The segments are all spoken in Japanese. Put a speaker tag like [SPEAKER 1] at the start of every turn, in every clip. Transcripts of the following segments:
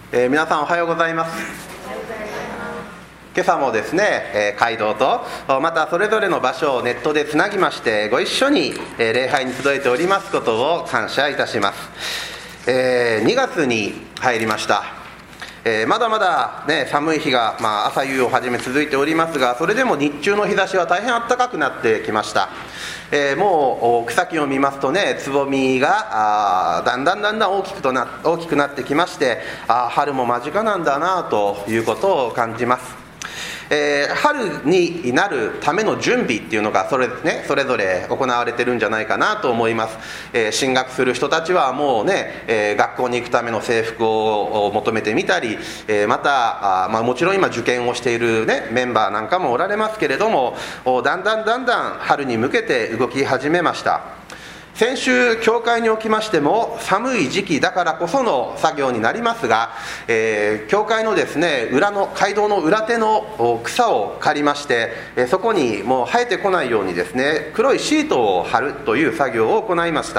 [SPEAKER 1] 皆さんおはようございます。今朝もですね、街道とまたそれぞれの場所をネットでつなぎましてご一緒に礼拝に集えておりますことを感謝いたします。2月に入りました。まだまだ、寒い日が、朝夕をはじめ続いておりますが、それでも日中の日差しは大変暖かくなってきました。もう草木を見ますとね、つぼみがだんだん大きくなってきまして、春も間近なんだなということを感じます。春になるための準備っていうのがそれぞれ行われてるんじゃないかなと思います。進学する人たちはもうね、学校に行くための制服を求めてみたり、またもちろん今受験をしている、メンバーなんかもおられますけれども、だんだん春に向けて動き始めました。先週教会におきましても寒い時期だからこその作業になりますが、教会のですね、街道の裏手の草を刈りまして、そこにもう生えてこないようにですね、黒いシートを貼るという作業を行いました。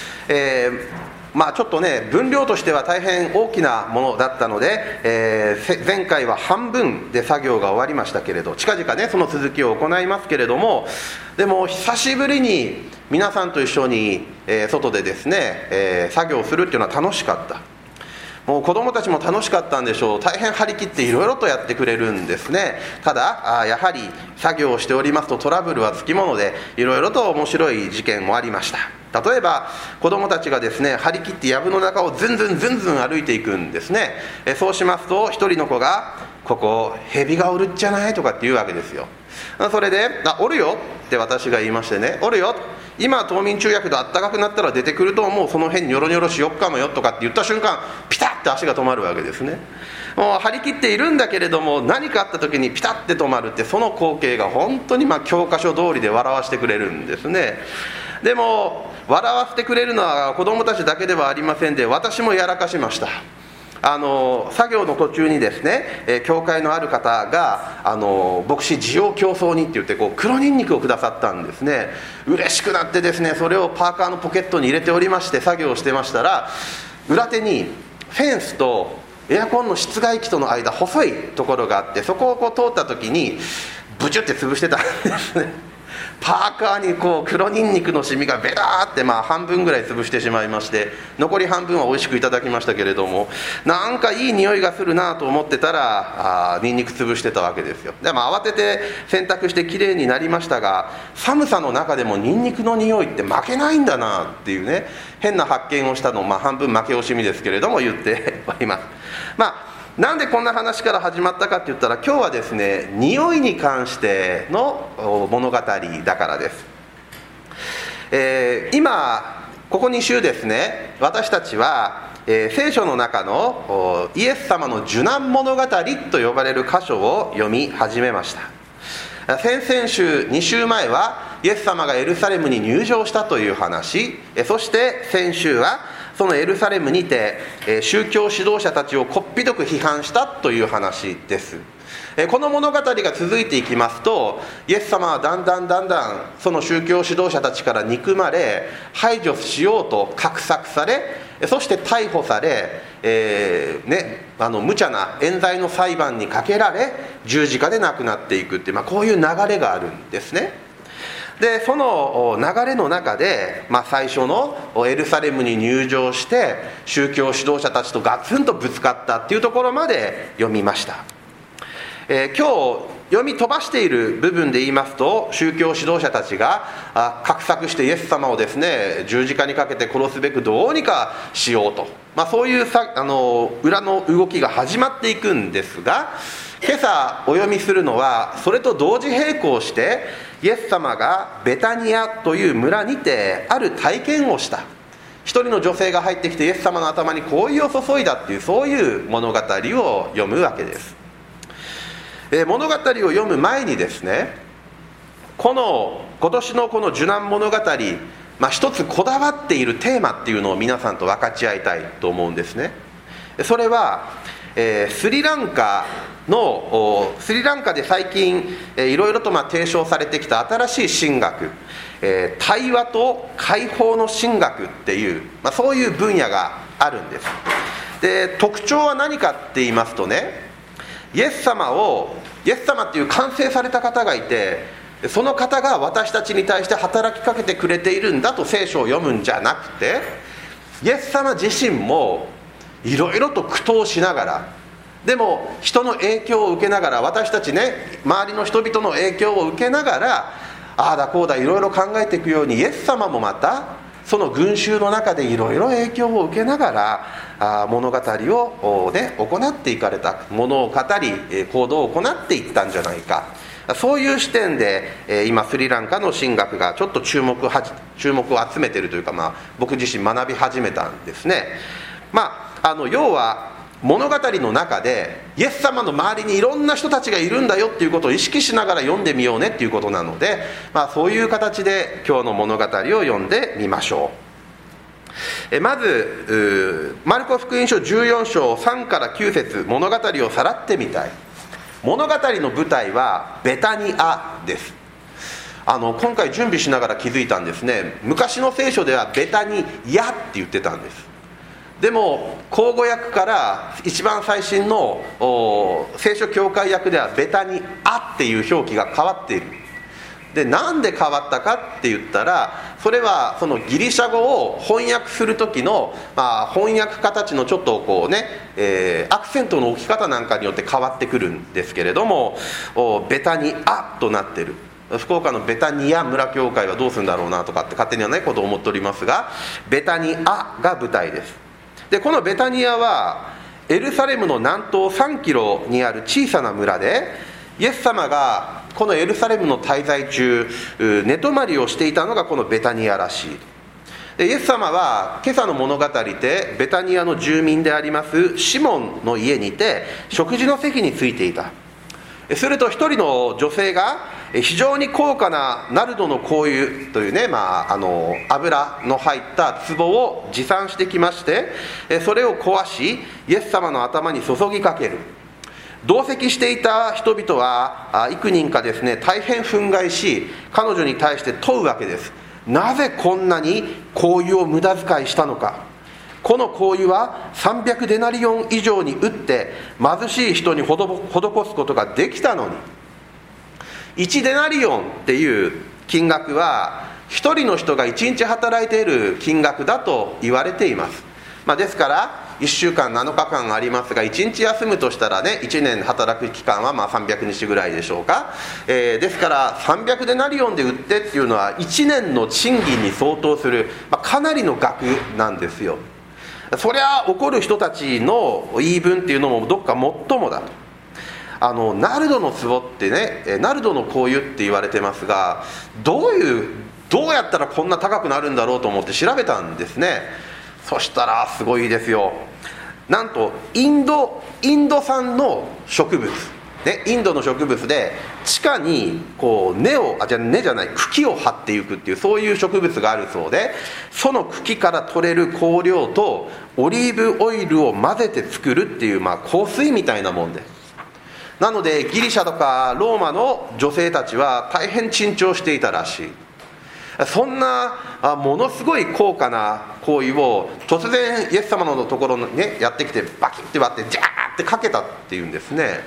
[SPEAKER 1] ちょっとね、分量としては大変大きなものだったので、前回は半分で作業が終わりましたけれど、近々ねその続きを行いますけれども、でも久しぶりに皆さんと一緒に、外でですね、作業するっていうのは楽しかった。もう子供たちも楽しかったんでしょう。大変張り切っていろいろとやってくれるんですね。ただやはり作業をしておりますとトラブルはつきもので、いろいろと面白い事件もありました。例えば子供たちがですね、張り切って藪の中をずんずん歩いていくんですね。そうしますと一人の子が、ここ蛇がおるっちゃないとかって言うわけですよ。それでおるよって私が言いましてね、おるよ、今冬眠中やけどあったかくなったら出てくると思う、その辺ニョロニョロしよっかもよとかって言った瞬間、ピタッて足が止まるわけですね。もう張り切っているんだけれども、何かあった時にピタッて止まるって、その光景が本当に教科書通りで笑わせてくれるんですね。でも笑わせてくれるのは子供たちだけではありませんで、私もやらかしました。作業の途中にですね、教会のある方が牧師需要競争にって言って黒ニンニクをくださったんですね。嬉しくなってですね、それをパーカーのポケットに入れておりまして作業をしてましたら、裏手にフェンスとエアコンの室外機との間、細いところがあって、そこを通った時にブチュって潰してたんですね。パーカーに黒ニンニクのシミがベラーって半分ぐらい潰してしまいまして、残り半分は美味しくいただきましたけれども、なんかいい匂いがするなと思ってたらニンニク潰してたわけですよ。でも慌てて洗濯してきれいになりましたが、寒さの中でもニンニクの匂いって負けないんだなっていうね、変な発見をしたのを半分負け惜しみですけれども言っております。なんでこんな話から始まったかって言ったら、今日はですね、匂いに関しての物語だからです。今ここ2週ですね、私たちは、聖書の中のイエス様の受難物語と呼ばれる箇所を読み始めました。先々週2週前はイエス様がエルサレムに入場したという話、そして先週はそのエルサレムにて宗教指導者たちをこっぴどく批判したという話です。この物語が続いていきますと、イエス様はだんだんその宗教指導者たちから憎まれ、排除しようと画策され、そして逮捕され、無茶な冤罪の裁判にかけられ、十字架で亡くなっていくっていう、こういう流れがあるんですね。でその流れの中で、最初のエルサレムに入場して宗教指導者たちとガツンとぶつかったっていうところまで読みました。今日読み飛ばしている部分で言いますと、宗教指導者たちが画策してイエス様をですね、十字架にかけて殺すべくどうにかしようと、そういう裏の動きが始まっていくんですが、今朝お読みするのはそれと同時並行して、イエス様がベタニアという村にてある体験をした。一人の女性が入ってきてイエス様の頭に香油を注いだっていう、そういう物語を読むわけです。物語を読む前にですね、今年のこの受難物語、一つこだわっているテーマっていうのを皆さんと分かち合いたいと思うんですね。それはスリランカで最近いろいろと提唱されてきた新しい神学、対話と解放の神学っていう、そういう分野があるんです。 で、特徴は何かって言いますとね、イエス様っていう完成された方がいて、その方が私たちに対して働きかけてくれているんだと聖書を読むんじゃなくて、イエス様自身もいろいろと苦闘しながら、でも人の影響を受けながら、私たちね、周りの人々の影響を受けながら、ああだこうだいろいろ考えていくように、イエス様もまたその群衆の中でいろいろ影響を受けながら物語を、ね、行っていかれた、物を語り行動を行っていったんじゃないか、そういう視点で今スリランカの神学がちょっと注目を集めているというか、僕自身学び始めたんですね。要は物語の中でイエス様の周りにいろんな人たちがいるんだよっていうことを意識しながら読んでみようねっていうことなので、そういう形で今日の物語を読んでみましょう。まずマルコ福音書14章3から9節、物語をさらってみたい。物語の舞台はベタニアです。今回準備しながら気づいたんですね。昔の聖書ではベタニヤって言ってたんです。でも口語訳から一番最新の聖書教会訳ではベタニアっていう表記が変わっている。で、なんで変わったかって言ったら、それはそのギリシャ語を翻訳する時の、翻訳家たちのちょっとアクセントの置き方なんかによって変わってくるんですけれども、ベタニアとなっている。福岡のベタニア村教会はどうするんだろうなとかって勝手にはないことを思っておりますが、ベタニアが舞台です。で、このベタニアはエルサレムの南東3キロにある小さな村で、イエス様がこのエルサレムの滞在中寝泊まりをしていたのがこのベタニアらしい。で、イエス様は今朝の物語でベタニアの住民でありますシモンの家にて食事の席についていた。すると一人の女性が非常に高価なナルドの香油というね、油の入った壺を持参してきまして、それを壊しイエス様の頭に注ぎかける。同席していた人々は幾人かですね、大変憤慨し、彼女に対して問うわけです。なぜこんなに香油を無駄遣いしたのか。この香油は300デナリオン以上に売って貧しい人に施すことができたのに。1デナリオンっていう金額は1人の人が1日働いている金額だと言われています。ですから1週間7日間ありますが、1日休むとしたらね、1年働く期間は300日ぐらいでしょうか。ですから300デナリオンで売ってっていうのは1年の賃金に相当する、かなりの額なんですよ。そりゃ怒る人たちの言い分っていうのもどっかもっともだと。ナルドの壺ってね、ナルドの香油って言われてますが、どうやったらこんな高くなるんだろうと思って調べたんですね。そしたらすごいですよ。なんとインド産の植物、ね、インドの植物で地下に茎を張っていくっていう、そういう植物があるそうで、その茎から取れる香料とオリーブオイルを混ぜて作るっていう、香水みたいなもんで、なのでギリシャとかローマの女性たちは大変珍重していたらしい。そんなものすごい高価な香油を突然イエス様のところに、ね、やってきてバキッて割ってジャーってかけたっていうんですね。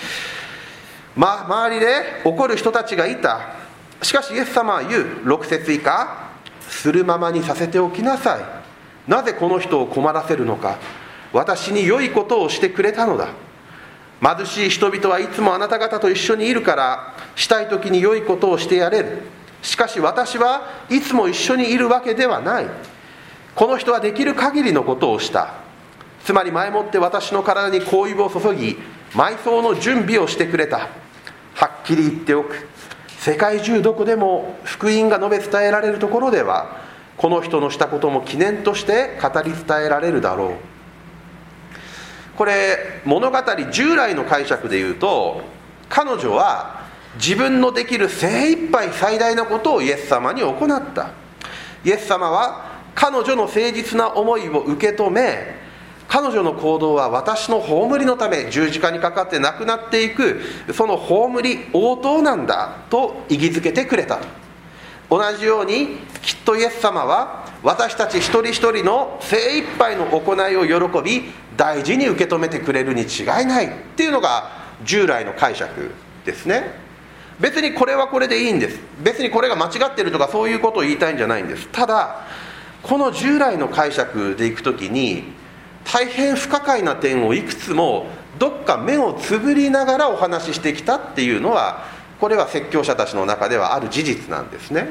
[SPEAKER 1] 周りで怒る人たちがいた。しかしイエス様は言う。6節以下、するままにさせておきなさい。なぜこの人を困らせるのか。私に良いことをしてくれたのだ。貧しい人々はいつもあなた方と一緒にいるから、したい時に良いことをしてやれる。しかし私はいつも一緒にいるわけではない。この人はできる限りのことをした。つまり前もって私の体に香油を注ぎ、埋葬の準備をしてくれた。はっきり言っておく。世界中どこでも福音が述べ伝えられるところでは、この人のしたことも記念として語り伝えられるだろう。これ物語従来の解釈で言うと、彼女は自分のできる精一杯最大なことをイエス様に行った。イエス様は彼女の誠実な思いを受け止め、彼女の行動は私の葬りのため十字架にかかって亡くなっていく、その葬り応答なんだと意義づけてくれた。同じようにきっとイエス様は私たち一人一人の精一杯の行いを喜び、 大事に受け止めてくれるに違いないっていうのが従来の解釈ですね。別にこれはこれでいいんです。別にこれが間違ってるとかそういうことを言いたいんじゃないんです。ただこの従来の解釈でいくときに大変不可解な点をいくつもどっか目をつぶりながらお話ししてきたっていうのは、これは説教者たちの中ではある事実なんですね。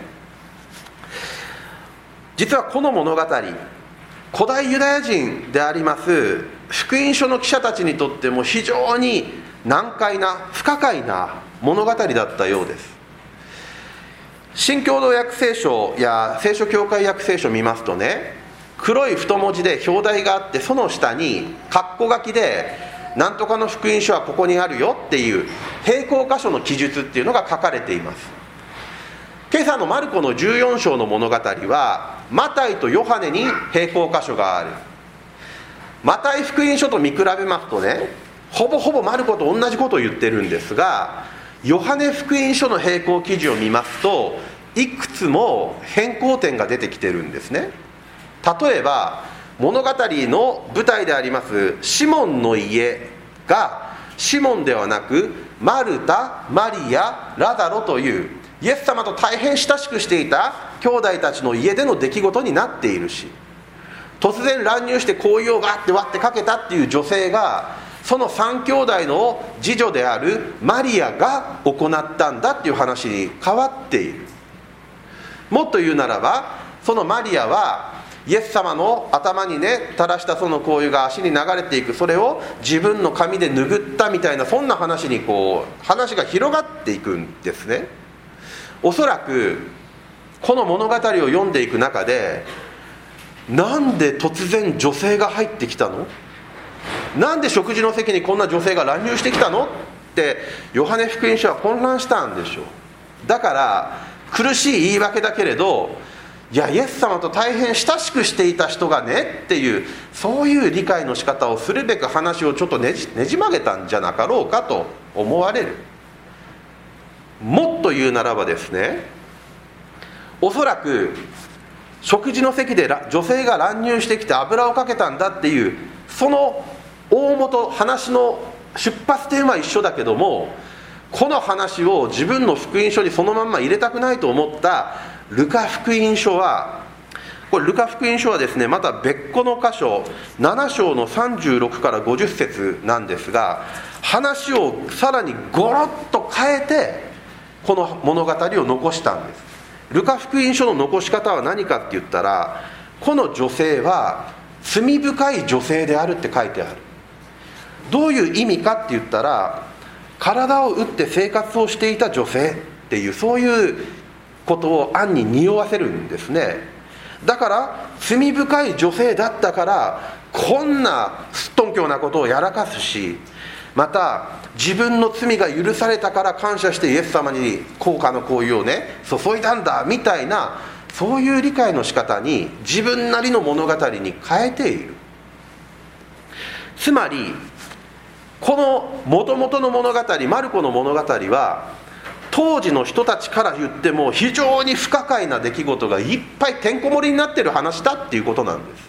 [SPEAKER 1] 実はこの物語、古代ユダヤ人であります福音書の記者たちにとっても非常に難解な不可解な物語だったようです。新共同訳聖書や聖書教会訳聖書を見ますとね、黒い太文字で表題があって、その下に括弧書きでなんとかの福音書はここにあるよっていう並行箇所の記述っていうのが書かれています。今朝のマルコの14章の物語はマタイとヨハネに並行箇所がある。マタイ福音書と見比べますとね、ほぼほぼマルコと同じことを言ってるんですが、ヨハネ福音書の並行記事を見ますといくつも変更点が出てきてるんですね。例えば物語の舞台でありますシモンの家がシモンではなくマルタ、マリア、ラザロというイエス様と大変親しくしていた兄弟たちの家での出来事になっているし、突然乱入して香油をガッて割ってかけたっていう女性がその3兄弟の次女であるマリアが行ったんだっていう話に変わっている。もっと言うならば、そのマリアはイエス様の頭にね垂らしたその香油が足に流れていく、それを自分の髪で拭ったみたいな、そんな話に話が広がっていくんですね。おそらくこの物語を読んでいく中で、なんで突然女性が入ってきたの、なんで食事の席にこんな女性が乱入してきたのってヨハネ福音書は混乱したんでしょう。だから苦しい言い訳だけれど、いやイエス様と大変親しくしていた人がねっていう、そういう理解の仕方をするべく話をちょっとねじ曲げたんじゃなかろうかと思われる。もっと言うならばですね、おそらく食事の席で女性が乱入してきて油をかけたんだっていう、その大元、話の出発点は一緒だけども、この話を自分の福音書にそのまんま入れたくないと思ったルカ福音書は、これルカ福音書はですね、また別個の箇所7章の36から50節なんですが、話をさらにゴロッと変えてこの物語を残したんです。ルカ福音書の残し方は何かって言ったら、この女性は罪深い女性であるって書いてある。どういう意味かって言ったら、体を打って生活をしていた女性っていう、そういうことを暗に匂わせるんですね。だから罪深い女性だったからこんなすっとんきょうなことをやらかすし、また自分の罪が許されたから感謝してイエス様に高価の香油をね注いだんだみたいな、そういう理解の仕方に自分なりの物語に変えている。つまりこの元々の物語、マルコの物語は当時の人たちから言っても非常に不可解な出来事がいっぱいてんこ盛りになっている話だっていうことなんです。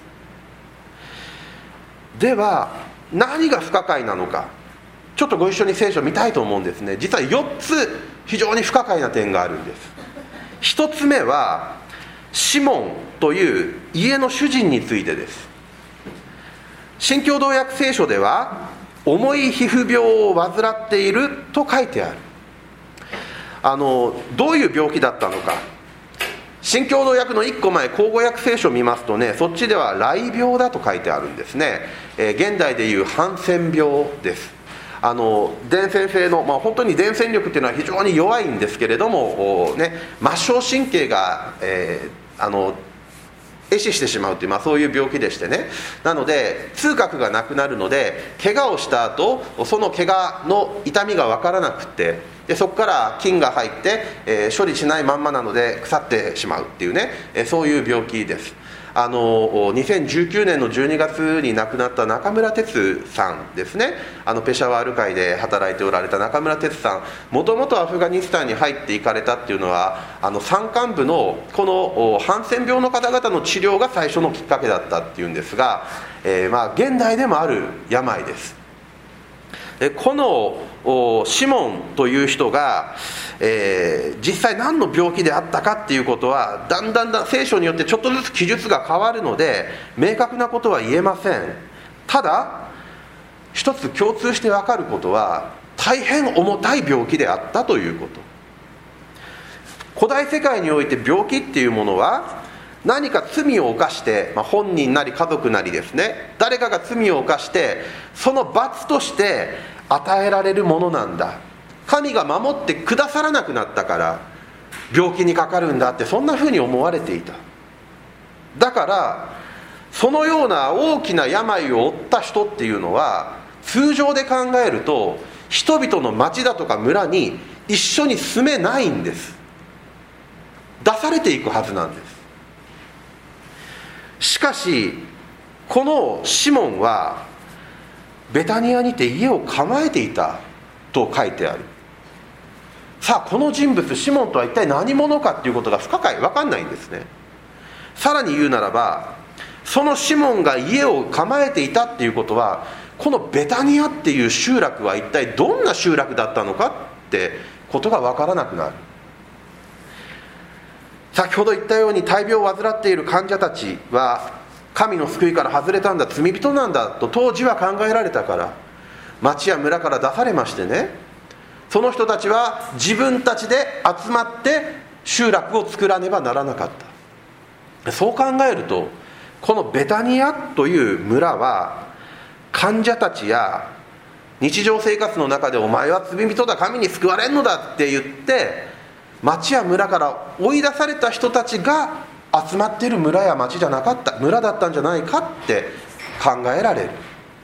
[SPEAKER 1] では何が不可解なのか、ちょっとご一緒に聖書を見たいと思うんですね。実は4つ非常に不可解な点があるんです。1つ目はシモンという家の主人についてです。新共同訳聖書では重い皮膚病を患っていると書いてある。どういう病気だったのか、新共同訳の1個前口語訳聖書を見ますとね、そっちでは雷病だと書いてあるんですね。現代でいうハンセン病です。伝染性の、本当に伝染力っていうのは非常に弱いんですけれども、末梢神経が、壊死してしまうという、そういう病気でしてね。なので痛覚がなくなるので、怪我をした後その怪我の痛みが分からなくて、でそこから菌が入って、処理しないまんまなので腐ってしまうっていうね、そういう病気です。 2019年の12月に亡くなった中村哲さんですね。ペシャワール会で働いておられた中村哲さん、もともとアフガニスタンに入っていかれたっていうのは、山間部のこのハンセン病の方々の治療が最初のきっかけだったっていうんですが、現代でもある病です。このシモンという人が、実際何の病気であったかっていうことはだんだん聖書によってちょっとずつ記述が変わるので明確なことは言えません。ただ一つ共通して分かることは、大変重たい病気であったということ。古代世界において病気っていうものは何か罪を犯して、本人なり家族なりですね、誰かが罪を犯してその罰として与えられるものなんだ、神が守ってくださらなくなったから病気にかかるんだって、そんなふうに思われていた。だからそのような大きな病を負った人っていうのは通常で考えると人々の町だとか村に一緒に住めないんです。出されていくはずなんです。しかしこのシモンはベタニアにて家を構えていたと書いてある。さあこの人物シモンとは一体何者かっていうことが不可解、分かんないんですね。さらに言うならば、そのシモンが家を構えていたっていうことは、このベタニアっていう集落は一体どんな集落だったのかってことが分からなくなる。先ほど言ったように大病を患っている患者たちは神の救いから外れたんだ、罪人なんだと当時は考えられたから、町や村から出されましてね、その人たちは自分たちで集まって集落を作らねばならなかった。そう考えるとこのベタニアという村は患者たちや日常生活の中でお前は罪人だ、神に救われんのだって言って町や村から追い出された人たちが集まっている村や町じゃなかった、村だったんじゃないかって考えられる。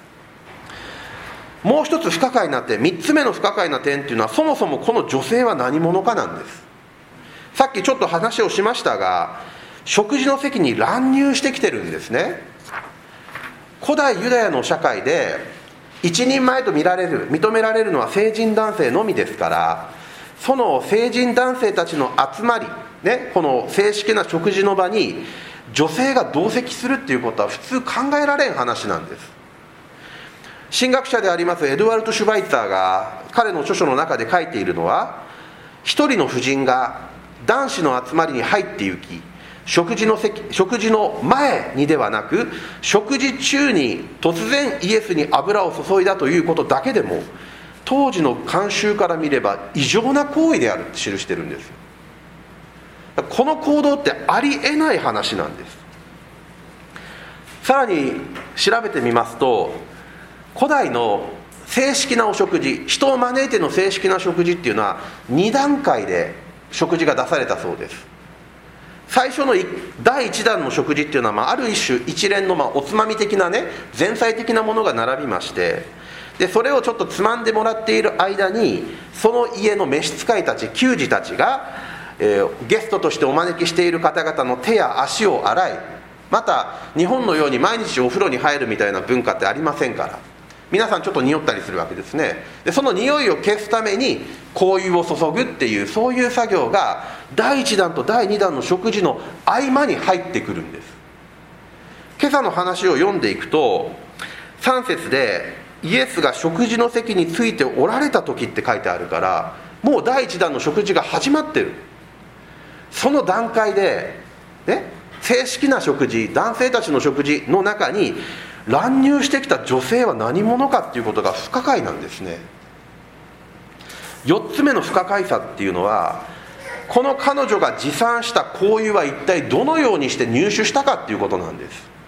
[SPEAKER 1] もう一つ不可解な点、3つ目の不可解な点っていうのは、そもそもこの女性は何者かなんです。さっきちょっと話をしましたが、食事の席に乱入してきてるんですね。古代ユダヤの社会で一人前と認められるのは成人男性のみですから、その成人男性たちの集まり、この正式な食事の場に女性が同席するっていうことは普通考えられん話なんです。神学者でありますエドワルド・シュバイツァーが彼の著書の中で書いているのは、一人の婦人が男子の集まりに入って行き、食事の前にではなく食事中に突然イエスに油を注いだということだけでも、当時の慣習から見れば異常な行為であるって記してるんですよ。この行動ってありえない話なんです。さらに調べてみますと、古代の正式なお食事、人を招いての正式な食事っていうのは2段階で食事が出されたそうです。最初の第1弾の食事っていうのは、ある一種一連のおつまみ的な前菜的なものが並びまして、でそれをちょっとつまんでもらっている間に、その家の召使いたち、給仕たちが、ゲストとしてお招きしている方々の手や足を洗い、また日本のように毎日お風呂に入るみたいな文化ってありませんから、皆さんちょっと匂ったりするわけですね。でその匂いを消すために香油を注ぐっていう、そういう作業が第1弾と第2弾の食事の合間に入ってくるんです。今朝の話を読んでいくと、3節でイエスが食事の席についておられた時って書いてあるから、もう第1弾の食事が始まってる。その段階で、正式な食事、男性たちの食事の中に乱入してきた女性は何者かっていうことが不可解なんですね。4つ目の不可解さっていうのは、この彼女が持参した香油は一体どのようにして入手したかっていうことなんです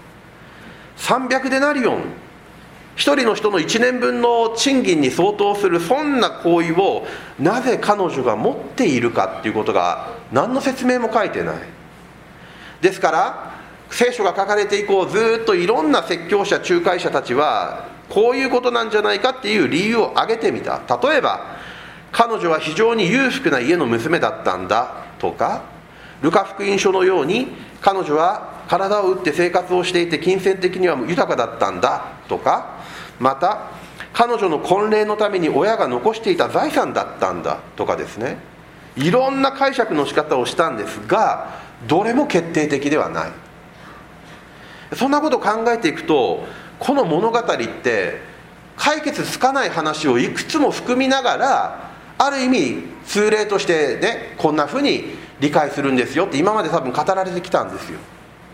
[SPEAKER 1] 。300デナリオン、一人の人の1年分の賃金に相当するそんな行為をなぜ彼女が持っているかっていうことが何の説明も書いてない。ですから聖書が書かれて以降、ずっといろんな説教者、仲介者たちはこういうことなんじゃないかっていう理由を挙げてみた。例えば、彼女は非常に裕福な家の娘だったんだとか、ルカ福音書のように彼女は体を打って生活をしていて金銭的には豊かだったんだとか、また彼女の婚礼のために親が残していた財産だったんだとかですね、いろんな解釈の仕方をしたんですが、どれも決定的ではない。そんなことを考えていくと、この物語って解決つかない話をいくつも含みながら、ある意味通例としてね、こんなふうに理解するんですよって今まで多分語られてきたんですよ。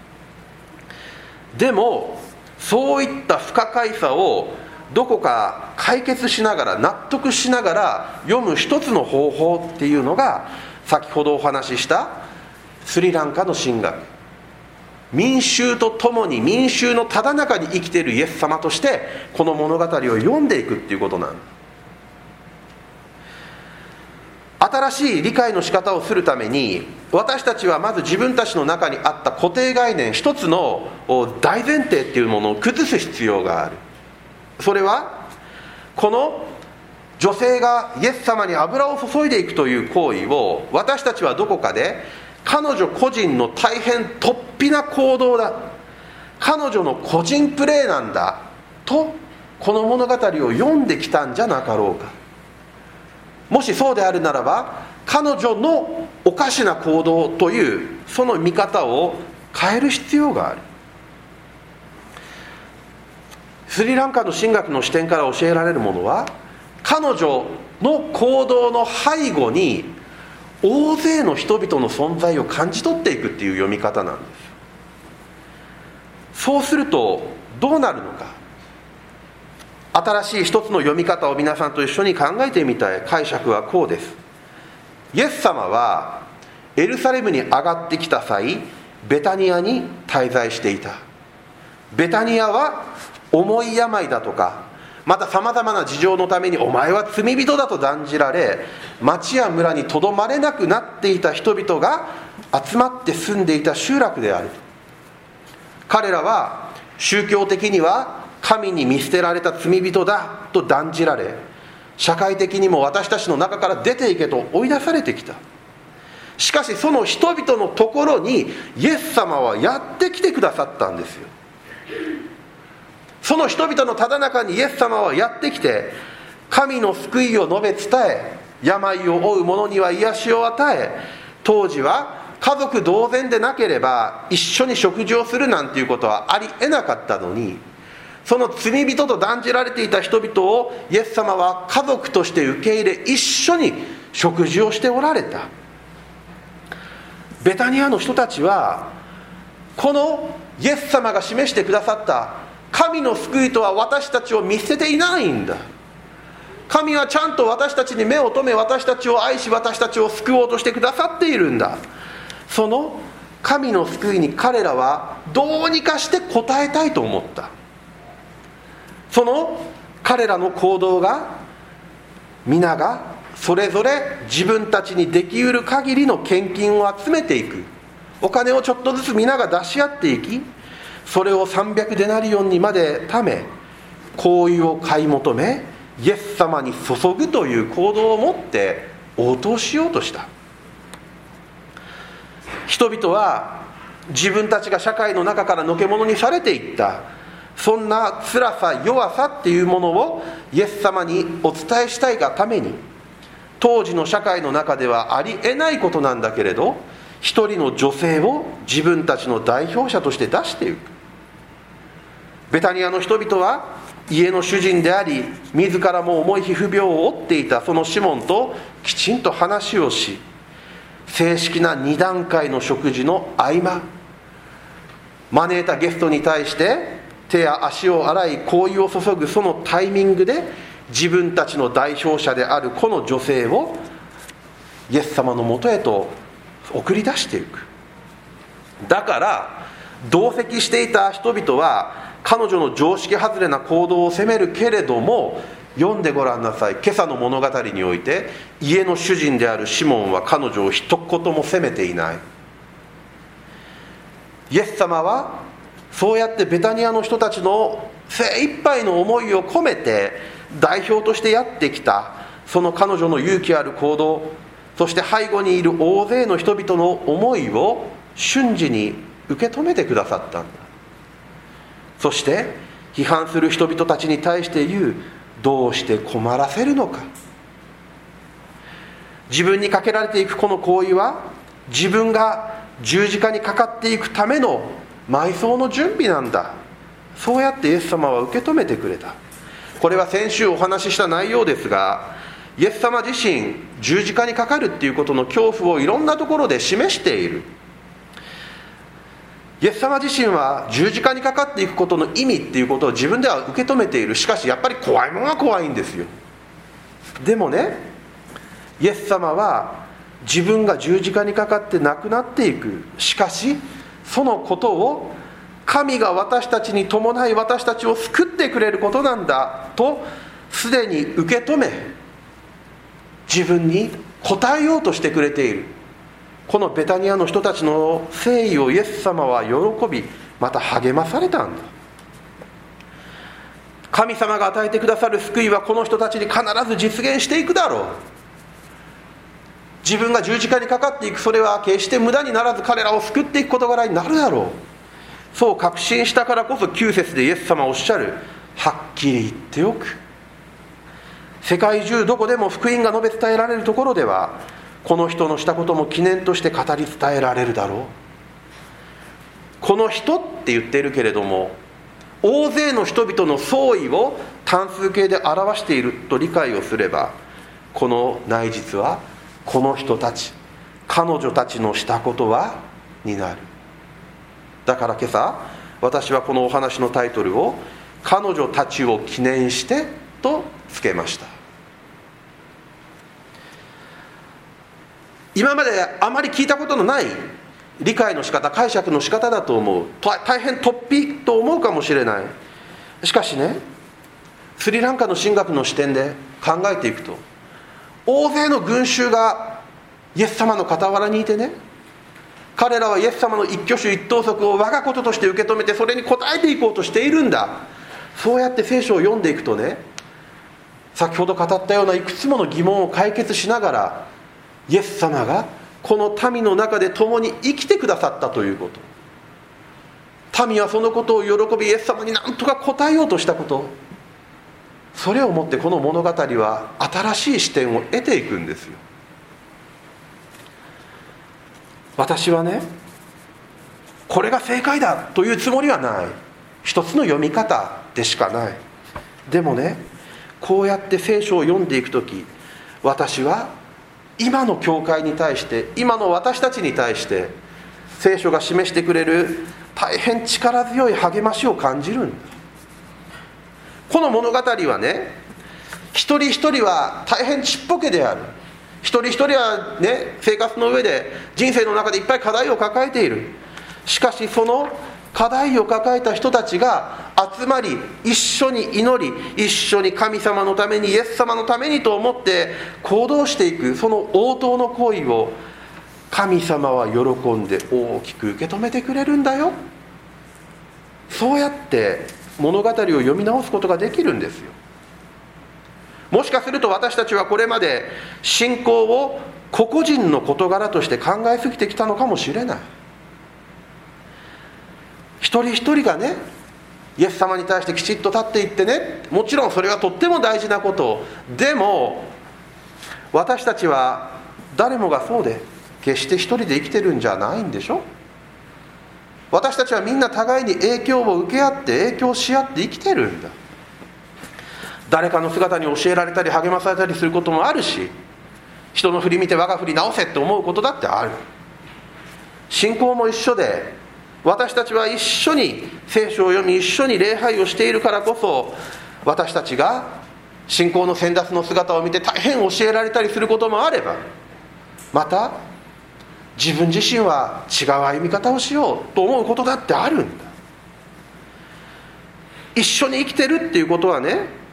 [SPEAKER 1] でもそういった不可解さをどこか解決しながら、納得しながら読む一つの方法っていうのが、先ほどお話ししたスリランカの神学、民衆と共に民衆のただ中に生きているイエス様としてこの物語を読んでいくっていうことなんです。新しい理解の仕方をするために、私たちはまず自分たちの中にあった固定概念、一つの大前提っていうものを崩す必要がある。それはこの女性がイエス様に油を注いでいくという行為を、私たちはどこかで彼女個人の大変突飛な行動だ、彼女の個人プレーなんだと、この物語を読んできたんじゃなかろうか。もしそうであるならば、彼女のおかしな行動というその見方を変える必要がある。スリランカの神学の視点から教えられるものは、彼女の行動の背後に大勢の人々の存在を感じ取っていくっていう読み方なんです。そうするとどうなるのか。新しい一つの読み方を皆さんと一緒に考えてみたい解釈はこうです。イエス様はエルサレムに上がってきた際、ベタニアに滞在していた。ベタニアは重い病だとか、またさまざまな事情のためにお前は罪人だと断じられ、町や村にとどまれなくなっていた人々が集まって住んでいた集落である。彼らは宗教的には神に見捨てられた罪人だと断じられ、社会的にも私たちの中から出ていけと追い出されてきた。しかしその人々のところにイエス様はやってきてくださったんですよ。その人々のただ中にイエス様はやってきて、神の救いを述べ伝え、病を負う者には癒しを与え、当時は家族同然でなければ一緒に食事をするなんていうことはありえなかったのに、その罪人と断じられていた人々をイエス様は家族として受け入れ、一緒に食事をしておられた。ベタニアの人たちはこのイエス様が示してくださった神の救いとは私たちを見捨てていないんだ。神はちゃんと私たちに目を留め、私たちを愛し、私たちを救おうとしてくださっているんだ。その神の救いに彼らはどうにかして応えたいと思った。その彼らの行動が、皆がそれぞれ自分たちにできうる限りの献金を集めていく。お金をちょっとずつ皆が出し合っていき、それを300デナリオンにまで貯め、香油を買い求め、イエス様に注ぐという行動を持って応答しようとした。人々は自分たちが社会の中からのけ者にされていった、そんな辛さ弱さっていうものをイエス様にお伝えしたいがために、当時の社会の中ではありえないことなんだけれど、一人の女性を自分たちの代表者として出していく。ベタニアの人々は家の主人であり、自らも重い皮膚病を負っていたそのシモンときちんと話をし、正式な2段階の食事の合間、招いたゲストに対して手や足を洗い香油を注ぐそのタイミングで、自分たちの代表者であるこの女性をイエス様のもとへと送り出していく。だから同席していた人々は彼女の常識外れな行動を責めるけれども、読んでごらんなさい。今朝の物語において家の主人であるシモンは彼女を一言も責めていない。イエス様はそうやってベタニアの人たちの精一杯の思いを込めて代表としてやってきた、その彼女の勇気ある行動、そして背後にいる大勢の人々の思いを瞬時に受け止めてくださったんだ。そして批判する人々たちに対して言う、どうして困らせるのか。自分にかけられていくこの行為は、自分が十字架にかかっていくための埋葬の準備なんだ。そうやってイエス様は受け止めてくれた。これは先週お話しした内容ですが、イエス様自身十字架にかかるっていうことの恐怖をいろんなところで示している。イエス様自身は十字架にかかっていくことの意味っていうことを自分では受け止めている。しかしやっぱり怖いものは怖いんですよ。でもね、イエス様は自分が十字架にかかって亡くなっていく。しかしそのことを神が私たちに伴い、私たちを救ってくれることなんだとすでに受け止め、自分に応えようとしてくれている。このベタニアの人たちの誠意をイエス様は喜び、また励まされたんだ。神様が与えてくださる救いはこの人たちに必ず実現していくだろう。自分が十字架にかかっていく、それは決して無駄にならず彼らを救っていく事柄になるだろう。そう確信したからこそ9節でイエス様はおっしゃる。はっきり言っておく。世界中どこでも福音が述べ伝えられるところでは、この人のしたことも記念として語り伝えられるだろう。この人って言っているけれども、大勢の人々の総意を単数形で表していると理解をすれば、この内実はこの人たち、彼女たちのしたことはになる。だから今朝私はこのお話のタイトルを彼女たちを記念してとつけました。今まであまり聞いたことのない理解の仕方、解釈の仕方だと思う。大変突飛と思うかもしれない。しかしね、スリランカの神学の視点で考えていくと、大勢の群衆がイエス様の傍らにいてね、彼らはイエス様の一挙手一投足を我がこととして受け止めて、それに応えていこうとしているんだ。そうやって聖書を読んでいくとね、先ほど語ったようないくつもの疑問を解決しながら、イエス様がこの民の中で共に生きてくださったということ、民はそのことを喜び、イエス様に何とか応えようとしたこと、それをもってこの物語は新しい視点を得ていくんですよ。私はね、これが正解だというつもりはない。一つの読み方でしかない。でもね、こうやって聖書を読んでいくとき、私は今の教会に対して、今の私たちに対して、聖書が示してくれる大変力強い励ましを感じるんだ。この物語はね、一人一人は大変ちっぽけである。一人一人はね、生活の上で人生の中でいっぱい課題を抱えている。しかしその課題を抱えた人たちが集まり、一緒に祈り、一緒に神様のために、イエス様のためにと思って行動していく、その応答の行為を神様は喜んで大きく受け止めてくれるんだよ。そうやって物語を読み直すことができるんですよ。もしかすると私たちはこれまで信仰を個々人の事柄として考えすぎてきたのかもしれない。一人一人がね、イエス様に対してきちっと立っていってね、もちろんそれはとっても大事なこと。でも私たちは誰もがそうで、決して一人で生きてるんじゃないんでしょ。私たちはみんな互いに影響を受け合って、影響し合って生きてるんだ。誰かの姿に教えられたり励まされたりすることもあるし、人の振り見て我が振り直せって思うことだってある。信仰も一緒で、私たちは一緒に聖書を読み、一緒に礼拝をしているからこそ、私たちが信仰の先達の姿を見て大変教えられたりすることもあれば、また自分自身は違う歩み方をしようと思うことだってあるんだ。一緒に生きてるっていうことはね、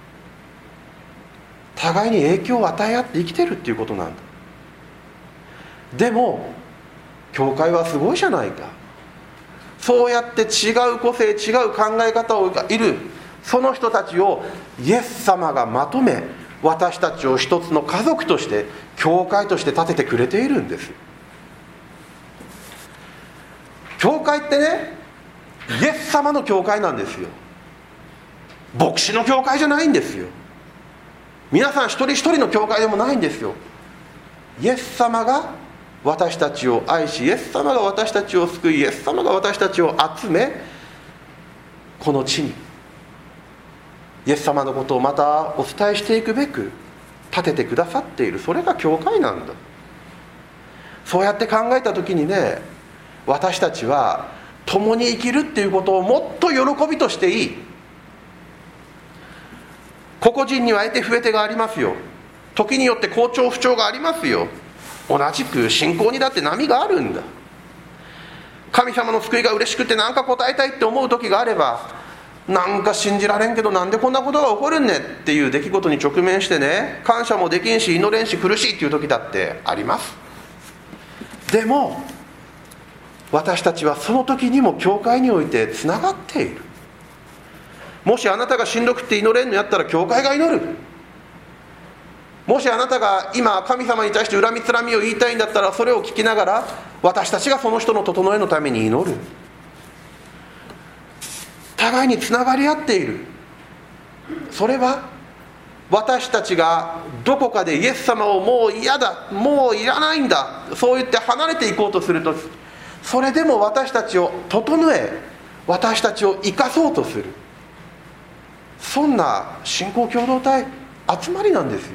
[SPEAKER 1] 互いに影響を与え合って生きてるっていうことなんだ。でも教会はすごいじゃないか。そうやって違う個性、違う考え方をいるその人たちをイエス様がまとめ、私たちを一つの家族として、教会として立ててくれているんです。 教会ってね、イエス様の教会なんですよ。牧師の教会じゃないんですよ。皆さん一人一人の教会でもないんですよ。イエス様が私たちを愛し、イエス様が私たちを救い、イエス様が私たちを集め、この地にイエス様のことをまたお伝えしていくべく立ててくださっている、それが教会なんだ。そうやって考えた時にね、私たちは共に生きるっていうことをもっと喜びとしていい。個々人には得手不得手がありますよ。時によって好調不調がありますよ。同じく信仰にだって波があるんだ。神様の救いが嬉しくて何か答えたいって思う時があれば、なんか信じられんけどなんでこんなことが起こるんねっていう出来事に直面してね、感謝もできんし祈れんし苦しいっていう時だってあります。でも私たちはその時にも教会においてつながっている。もしあなたがしんどくて祈れんのやったら教会が祈る。もしあなたが今神様に対して恨みつらみを言いたいんだったら、それを聞きながら私たちがその人の整えのために祈る。互いにつながり合っている。それは私たちがどこかでイエス様をもう嫌だ、もういらないんだ、そう言って離れていこうとすると、それでも私たちを整え、私たちを生かそうとする、そんな信仰共同体集まりなんですよ。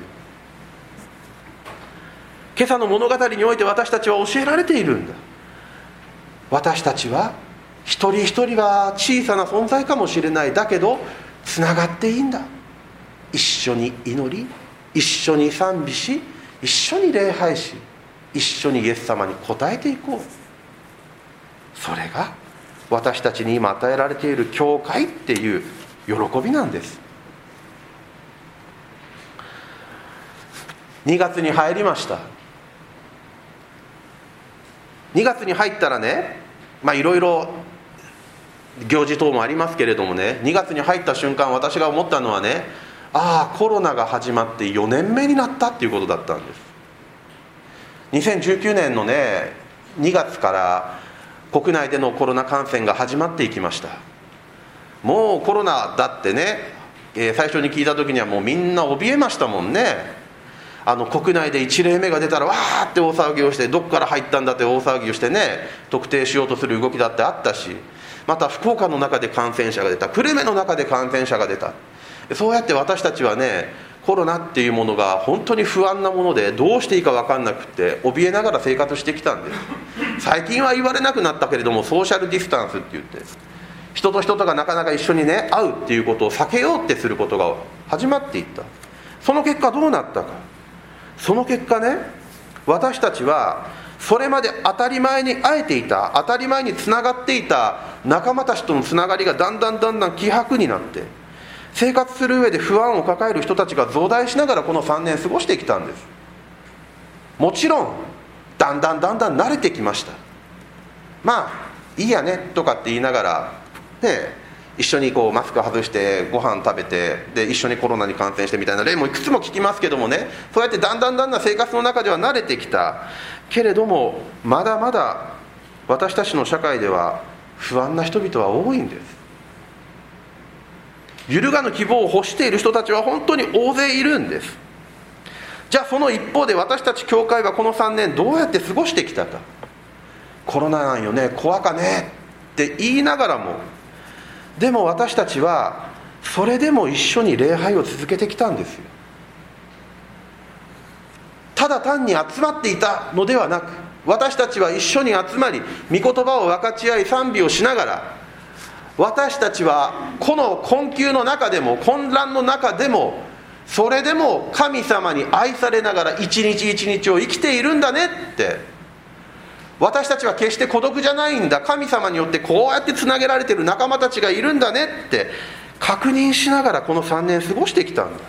[SPEAKER 1] 今朝の物語において私たちは教えられているんだ。私たちは一人一人は小さな存在かもしれない。だけどつながっていいんだ。一緒に祈り、一緒に賛美し、一緒に礼拝し、一緒にイエス様に応えていこう。それが私たちに今与えられている教会っていう喜びなんです。2月に入りました。2月に入ったらね、いろいろ行事等もありますけれどもね、2月に入った瞬間私が思ったのはね、コロナが始まって4年目になったっていうことだったんです。2019年のね2月から国内でのコロナ感染が始まっていきました。もうコロナだってね、最初に聞いた時にはもうみんな怯えましたもんね。国内で1例目が出たらわーって大騒ぎをして、どこから入ったんだって大騒ぎをしてね、特定しようとする動きだってあったし、また福岡の中で感染者が出た、久留米の中で感染者が出た。そうやって私たちはね、コロナっていうものが本当に不安なもので、どうしていいか分かんなくって怯えながら生活してきたんです。最近は言われなくなったけれども、ソーシャルディスタンスって言って、人と人とがなかなか一緒にね会うっていうことを避けようってすることが始まっていった。その結果どうなったか。その結果ね、私たちはそれまで当たり前に会えていた、当たり前につながっていた仲間たちとのつながりがだんだん希薄になって、生活する上で不安を抱える人たちが増大しながらこの3年過ごしてきたんです。もちろんだんだん慣れてきました。いいやねとかって言いながらね、一緒にマスク外してご飯食べて、で一緒にコロナに感染してみたいな例もいくつも聞きますけどもね、そうやってだんだん生活の中では慣れてきたけれども、まだまだ私たちの社会では不安な人々は多いんです。揺るがぬ希望を欲している人たちは本当に大勢いるんです。じゃあその一方で私たち教会はこの3年どうやって過ごしてきたか。コロナなんよね、怖かねって言いながらも、でも私たちはそれでも一緒に礼拝を続けてきたんですよ。ただ単に集まっていたのではなく、私たちは一緒に集まり、御言葉を分かち合い賛美をしながら、私たちはこの困窮の中でも混乱の中でも、それでも神様に愛されながら一日一日を生きているんだねって、私たちは決して孤独じゃないんだ、神様によってこうやってつなげられている仲間たちがいるんだねって確認しながらこの3年過ごしてきたんだ。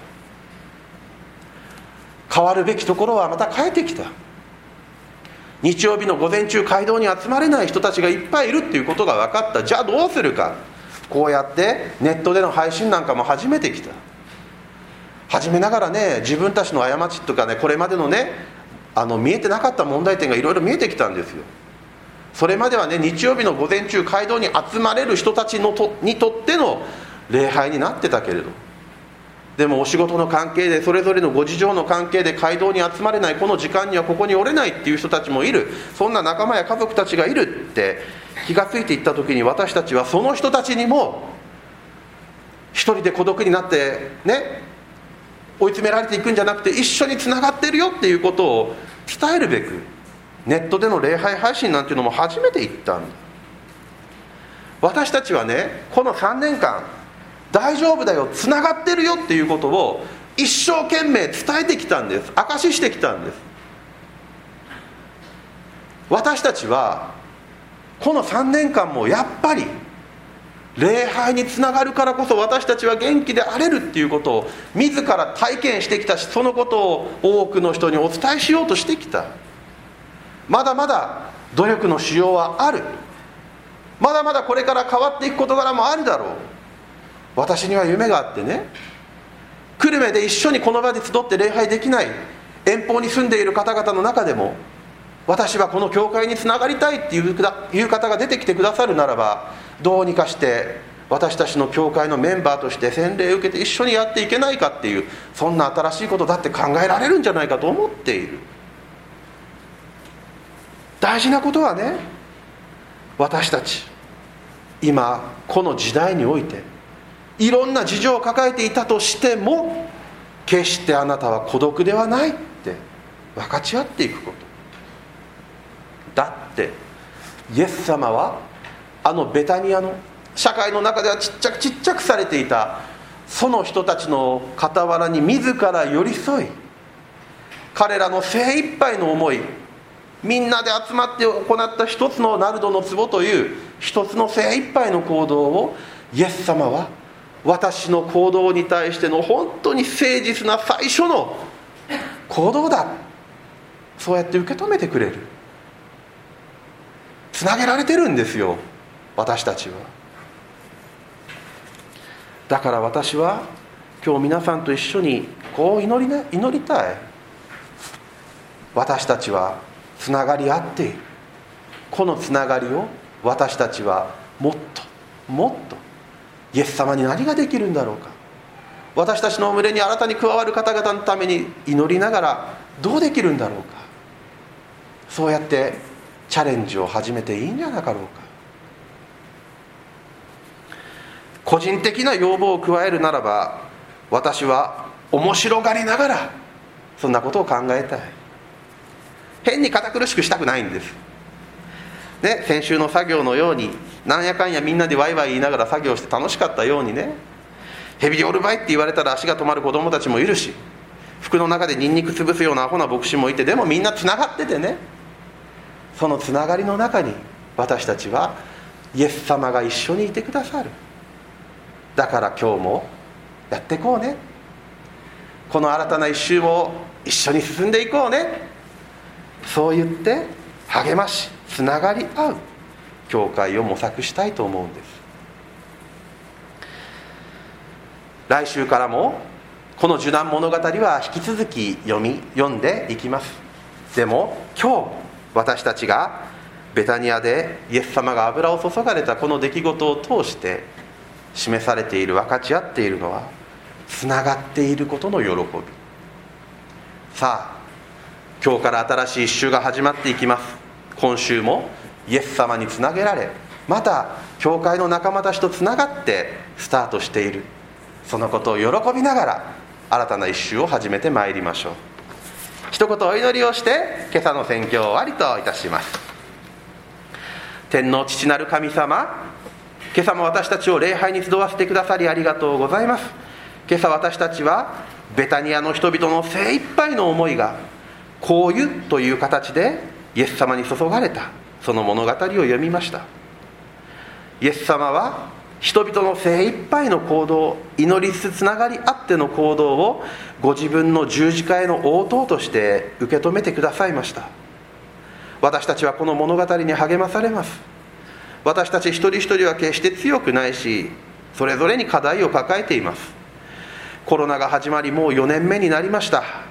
[SPEAKER 1] 変わるべきところはまた変えてきた。日曜日の午前中街道に集まれない人たちがいっぱいいるっていうことが分かった。じゃあどうするか。こうやってネットでの配信なんかも始めてきた。始めながらね、自分たちの過ちとかね、これまでのね見えてなかった問題点がいろいろ見えてきたんですよ。 それまではね、日曜日の午前中街道に集まれる人たちにとっての礼拝になってたけれど、でもお仕事の関係で、それぞれのご事情の関係で街道に集まれない、この時間にはここにおれないっていう人たちもいる、そんな仲間や家族たちがいるって気がついていった時に、私たちはその人たちにも一人で孤独になってね、追い詰められていくんじゃなくて、一緒につながってるよっていうことを伝えるべく、ネットでの礼拝配信なんていうのも初めて言ったんだ。私たちはね、この3年間大丈夫だよ、つながってるよっていうことを一生懸命伝えてきたんです。証ししてきたんです。私たちはこの3年間もやっぱり礼拝につながるからこそ、私たちは元気であれるっていうことを自ら体験してきたし、そのことを多くの人にお伝えしようとしてきた。まだまだ努力のしようはある。まだまだこれから変わっていく事柄もあるだろう。私には夢があってね、久留米で一緒にこの場で集って礼拝できない遠方に住んでいる方々の中でも、私はこの教会につながりたいっていう方が出てきてくださるならば、どうにかして私たちの教会のメンバーとして洗礼を受けて一緒にやっていけないかっていう、そんな新しいことだって考えられるんじゃないかと思っている。大事なことはね、私たち今この時代においていろんな事情を抱えていたとしても、決してあなたは孤独ではないって分かち合っていくこと。だってイエス様はあのベタニアの社会の中ではちっちゃくされていたその人たちの傍らに自ら寄り添い、彼らの精一杯の思い、みんなで集まって行った一つのナルドの壺という一つの精一杯の行動を、イエス様は私の行動に対しての本当に誠実な最初の行動だ、そうやって受け止めてくれる。つなげられてるんですよ、私たちは。だから私は今日皆さんと一緒にこう祈りたい。私たちはつながり合っている。このつながりを私たちはもっとイエス様に何ができるんだろうか。私たちの群れに新たに加わる方々のために祈りながらどうできるんだろうか。そうやってチャレンジを始めていいんじゃなかろうか。個人的な要望を加えるならば、私は面白がりながらそんなことを考えたい。変に堅苦しくしたくないんですね。先週の作業のように、なんやかんやみんなでワイワイ言いながら作業して楽しかったようにね、ヘビでおるばいって言われたら足が止まる子供たちもいるし、服の中でニンニク潰すようなアホな牧師もいて、でもみんなつながっててね、そのつながりの中に私たちはイエス様が一緒にいてくださる。だから今日もやっていこうね。この新たな一周も一緒に進んでいこうね。そう言って励まし、つながり合う教会を模索したいと思うんです。来週からもこの受難物語は引き続き読んでいきます。でも今日私たちがベタニアでイエス様が油を注がれたこの出来事を通して示されている、分かち合っているのは、つながっていることの喜び。さあ、今日から新しい一週が始まっていきます。今週もイエス様につなげられ、また教会の仲間たちとつながってスタートしている、そのことを喜びながら新たな一週を始めてまいりましょう。一言お祈りをして今朝の宣教を終わりといたします。天の父なる神様、今朝も私たちを礼拝に集わせてくださりありがとうございます。今朝私たちはベタニアの人々の精一杯の思いが香油という形でイエス様に注がれた、その物語を読みました。イエス様は人々の精一杯の行動、祈りつつつながりあっての行動をご自分の十字架への応答として受け止めてくださいました。私たちはこの物語に励まされます。私たち一人一人は決して強くないし、それぞれに課題を抱えています。コロナが始まりもう4年目になりました。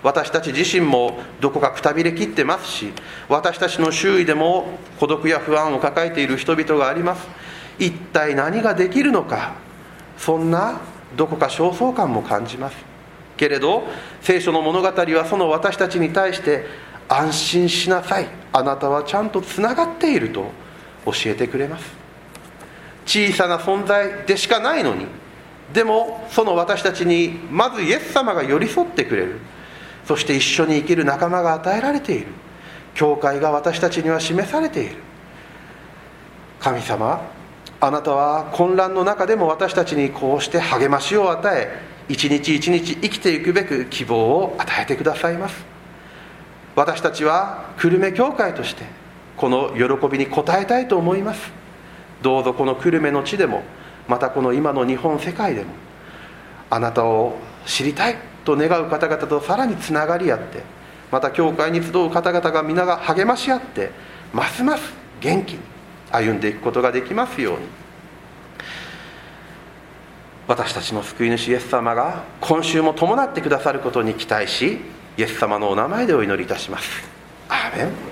[SPEAKER 1] 私たち自身もどこかくたびれきってますし、私たちの周囲でも孤独や不安を抱えている人々があります。一体何ができるのか、そんなどこか焦燥感も感じますけれど、聖書の物語はその私たちに対して、安心しなさい、あなたはちゃんとつながっていると教えてくれます。小さな存在でしかないのに、でもその私たちにまずイエス様が寄り添ってくれる、そして一緒に生きる仲間が与えられている、教会が私たちには示されている。神様、あなたは混乱の中でも私たちにこうして励ましを与え、一日一日生きていくべく希望を与えてくださいます。私たちは久留米教会としてこの喜びに応えたいと思います。どうぞこの久留米の地でも、またこの今の日本世界でも、あなたを知りたいと願う方々とさらにつながり合って、また教会に集う方々が皆が励まし合って、ますます元気に歩んでいくことができますように、私たちの救い主イエス様が今週も伴ってくださることに期待し、イエス様のお名前でお祈りいたします。アーメン。